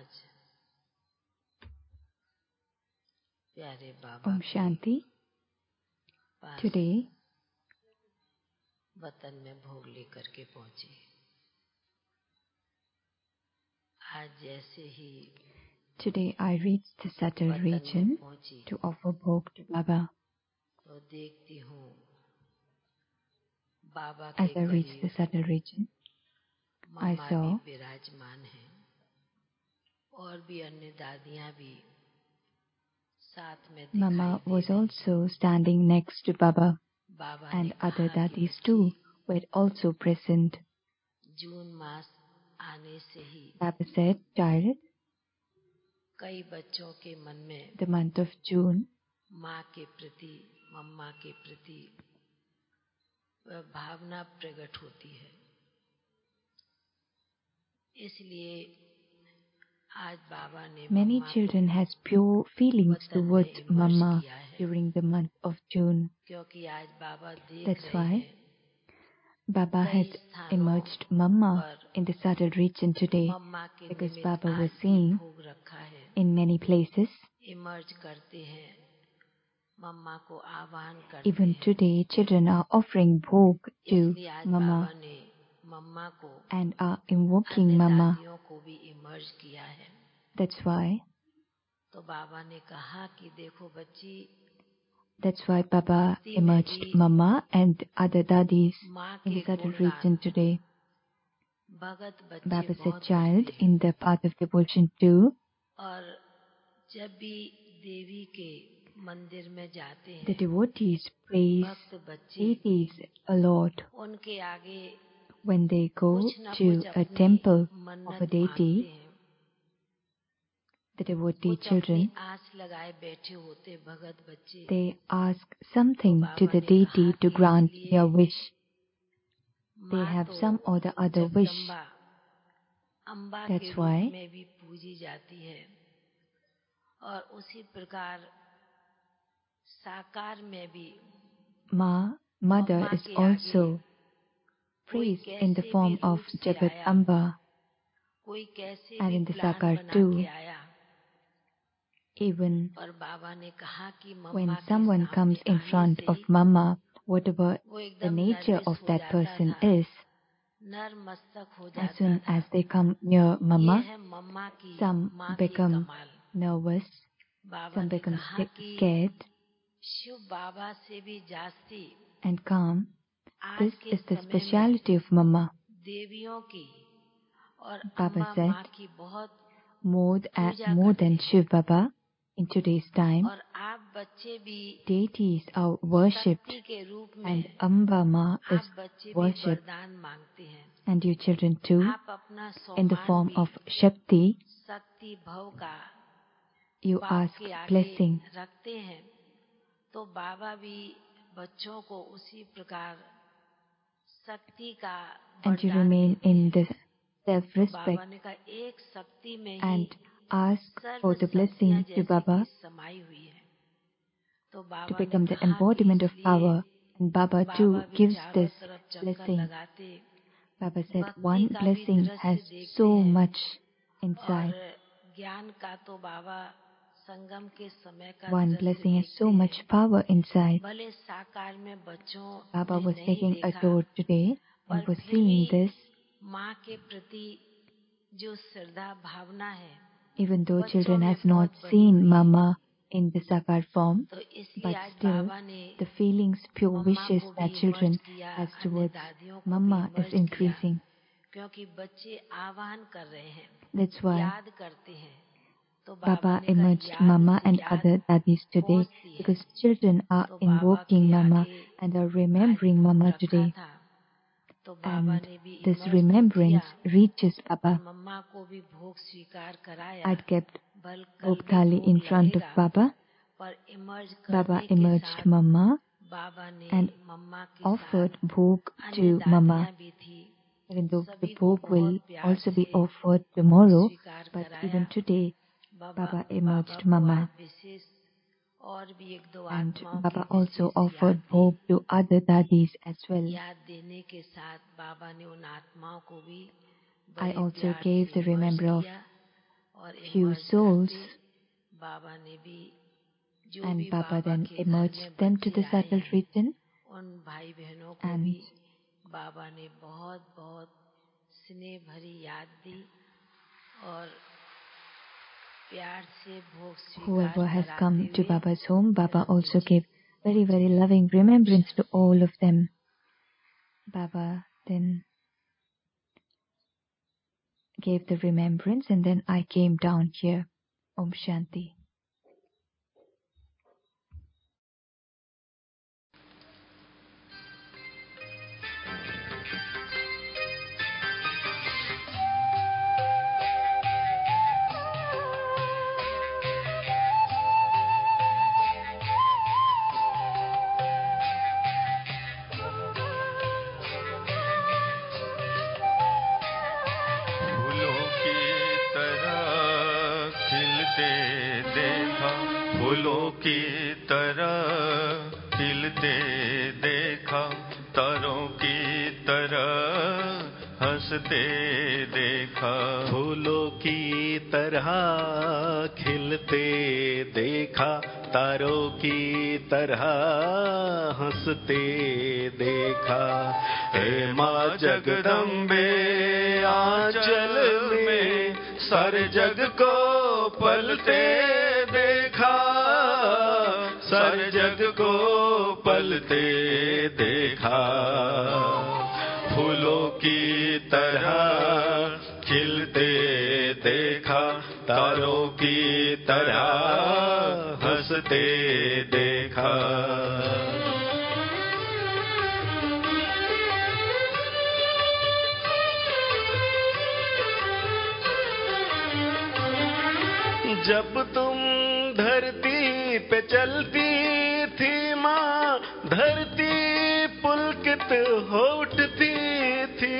आज प्यारे बाबा Om के Shanti. पास Today, वतन में भोग लेकर के पहुंचे। आज जैसे ही I reached the Satal वतन region में पहुंची to offer bhog to Baba. तो देखती हूँ बाबा As के I reached the करीब Satal region, I mamma saw भी विराजमान है और भी अन्य दादियाँ भी साथ में दिखाई Mama दे was रही। also standing next to Baba, बाबा ने and other कहा कि daddies too were also present. जून मास आने से ही Baba said, "Child, कई बच्चों के मन में the month of June माँ के प्रति, मम्मा के प्रति वह भावना प्रकट होती है। इसलिए आज बाबा ने many मम्मा children को has pure feelings वतन में towards इमर्ज Mama किया है, during the month of June. क्योंकि आज बाबा देख That's रहे why हैं Baba कई had स्थानों emerged Mama पर in the Satal region today, मम्मा के because निमित्त Baba आज was भी seeing भोग रखा है। in many places. इमर्ज करते हैं, मम्मा को आह्वान करते Even हैं। today, children are offering bhog to इसलिए आज Mama बाबा ने मम्मा को and are invoking अन्य Mama. दादियों को भी इमर्ज किया है। That's why देखो बच्ची, That's why Baba भक्ति में emerged भी Mama and other daddies माँ in के the Satal गुणगान region today. भगत बच्चे Baba said, बहुत "Child, करते हैं। in the path of devotion too, और जब भी देवी के मंदिर में जाते the हैं, devotees praise भक्त बच्चे deities a lot. उनके आगे When they go कुछ न to कुछ a अपनी temple of मन्नत a मांगते deity, हैं। the devotee कुछ अपनी children, आस लगाए बैठे होते भगत बच्चे। they ask something to Baba the ने deity कहा to कि grant इसलिए their wish. They माँ have तो some or the other wish. Jagdamba, Amba That's के why रूप में भी पूजी जाती है और उसी प्रकार साकार में भी Mother मम्मा is के also आगे कोई praised in the कैसे भी form of रूप से Jagat आया, Amba, कोई कैसे and भी in the प्लान Sakar बना too. के आया। Even और बाबा ने कहा कि when मम्मा के someone comes सामने in आने front से of ही Mama, whatever वो the एकदम nature नर्वस of हो that जाता person था, is, नरमस्तक हो as जाता soon था। as they come near ये Mama, है मम्मा की, some माँ की become कमाल। nervous, बाबा some ने become कहा कि scared शिव बाबा से भी जास्ती and calm. आज This के is the समय में speciality of Mama. देवियों की और Baba अम्बा said, माँ की बहुत more पूजा than करते हैं। Shiv Baba in today's time, और आप बच्चे भी deities are worshipped शक्ति के रूप and में Amba Ma is आप बच्चे भी worshipped, वरदान मांगते हैं। and you children too, आप अपना in the सम्मान form भी of Shakti, शक्ति भव का you बाप ask के आगे blessing. रखते हैं। तो बाबा भी बच्चों को उसी प्रकार शक्ति का And you वरदान remain देते in हैं। the तो self-respect बाबा ने कहा एक शक्ति में ही and ask serve for the शक्तियां blessing to जैसे Baba कि समाई हुई है। तो to बाबा ने become the कहा कि embodiment of इसलिए power, and Baba too बाबा भी gives चारों this तरफ चक्कर blessing. लगाते Baba said, भक्ति one का भी blessing दृश्य has देखते so हैं much और inside. ज्ञान का तो बाबा संगम के समय का One दृश्य blessing has देखते so हैं। much power inside. भले साकार में बच्चों Baba ने was नहीं taking a देखा, tour today पर and was फिर seeing भी this. माँ के प्रति जो श्रद्धा भावना है Even though बच्चों children में has not बहुत बनी seen हुई है। Mama in the Sakar form, तो इसलिए but आज still बाबा ने the feelings, pure Mama wishes को that भी children इमर्ज किया, has अन्य towards दादियों को भी Mama is इमर्ज किया, increasing. क्योंकि बच्चे आह्वान कर रहे हैं, That's why याद करते हैं। तो Baba बाबा ने कहा emerged याद Mama से and याद other daddies today, पहुंचती है। because children are तो बाबा invoking के Mama आगे and are आज remembering भोग Mama रखा today. था, तो बाबा And ने भी this इमर्ज तो remembrance किया reaches और Baba. मम्मा को भी भोग स्वीकार कराया। I'd kept कल Bhog भी Thali भोग in front of लगेगा, Baba. पर इमर्ज Baba करने के emerged साथ Mama बाबा ने and मम्मा के offered साथ bhog अन्य to Mama. दादियां भी थी, Even though the सभी को bhog will बहुत प्यार also be से offered भोग tomorrow, स्वीकार but कराया। even today, Baba emerged बाबा को Mama. आज विशेष और भी एक दो And आत्माओं Baba की also विशेष offered याद bhog to other daddies as well. याद देने के साथ बाबा ने उन आत्माओं को भी I बड़े also प्यार gave से the इमर्ज remember of किया और few souls, बाबा ने भी जो and भी Baba बाबा then के घर emerged में them to the बच्चे आए subtle हैं, region, उन भाई बहनों को and भी बाबा ने बहुत बहुत स्नेह भरी याद दी और प्यार से भोग स्वीकार whoever has कराते come to हुए Baba's home, Baba also gave very, very loving remembrance to all of them. Baba then gave the remembrance, and then I came down here. Om Shanti. फूलों की तरह खिलते देखा, तारों की तरह हंसते देखा। फूलों की तरह खिलते देखा, तारों की तरह हंसते देखा। हे माँ जगदम्बे आंचल में सारे जग को पलते देखा, सारे जग को पलते देखा। फूलों की तरह खिलते देखा, तारों की तरह हंसते देखा। जब तुम धरती पे चलती थी माँ, धरती पुलकित हो उठती थी।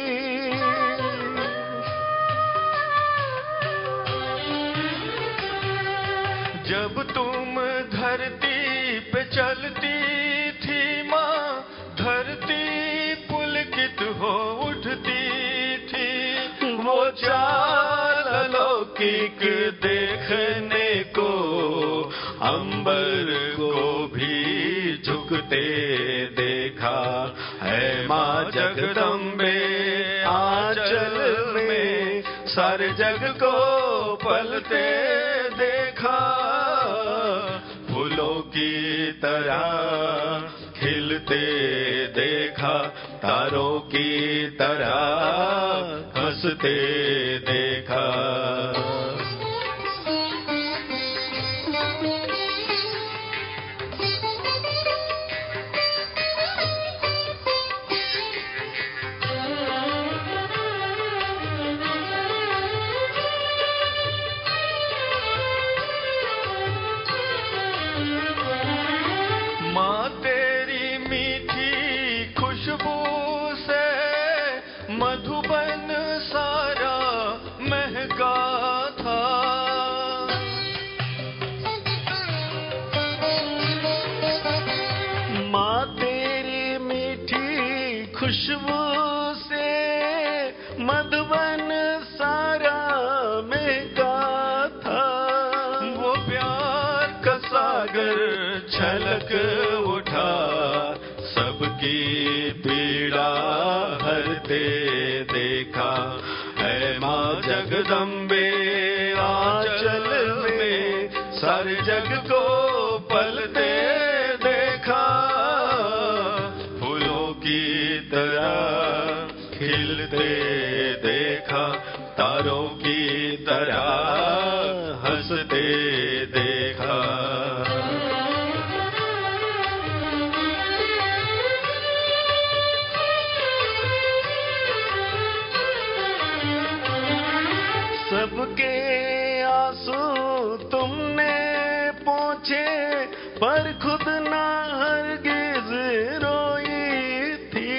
जब तुम धरती पे चलती थी माँ, धरती पुलकित हो उठती थी। वो चाल अलौकिक देखने को अंबर को भी झुकते देखा। है माँ जगदम्बे आंचल में सारे जग को पलते देखा। फूलों की तरह खिलते देखा, तारों की तरह हंसते देखा। माँ तेरी मीठी खुशबू से मधुबन सारा महका था। माँ तेरी मीठी खुशबू से मधुबन सारा महका था। वो प्यार का सागर छलक उठा, सबकी पीड़ा हरते देखा। है माँ जगदम्बे आंचल में सारे जग को पलते देखा। फूलों की तरह खिलते देखा, तारों की तरह हंसते देखा। सबके आंसू तुमने पोंछे, पर खुद ना हरगिज रोई थी।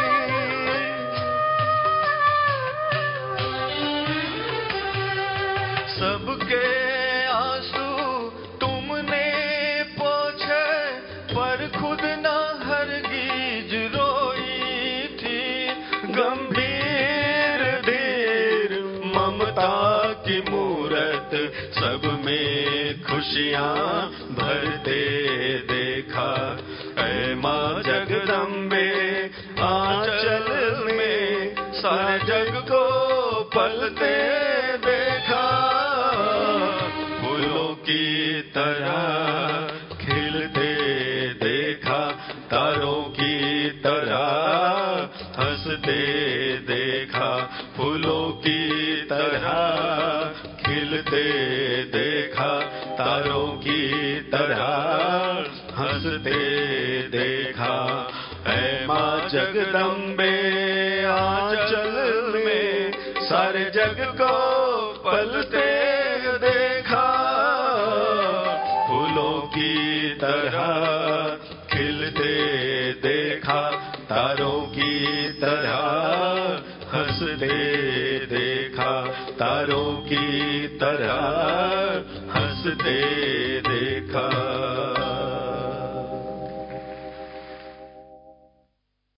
सबके आंसू तुमने पोंछे, पर खुद ना हरगिज रोई थी। गंभीर धीर ममता की मूरत सब में खुशियाँ भरते देखा। ऐ माँ जगदम्बे आंचल में सारे जग को पलते देखा। फूलों की तरह खिलते देखा, तारों की तरह हंसते देखा। फूलों की तरह खिलते देखा, तारों की तरह हंसते देखा। ऐ माँ जगदम्बे आंचल में सारे जग को पलते देखा। फूलों की तरह खिलते देखा, तारों की तरह हंसते देखा। तारों की तरह हंसते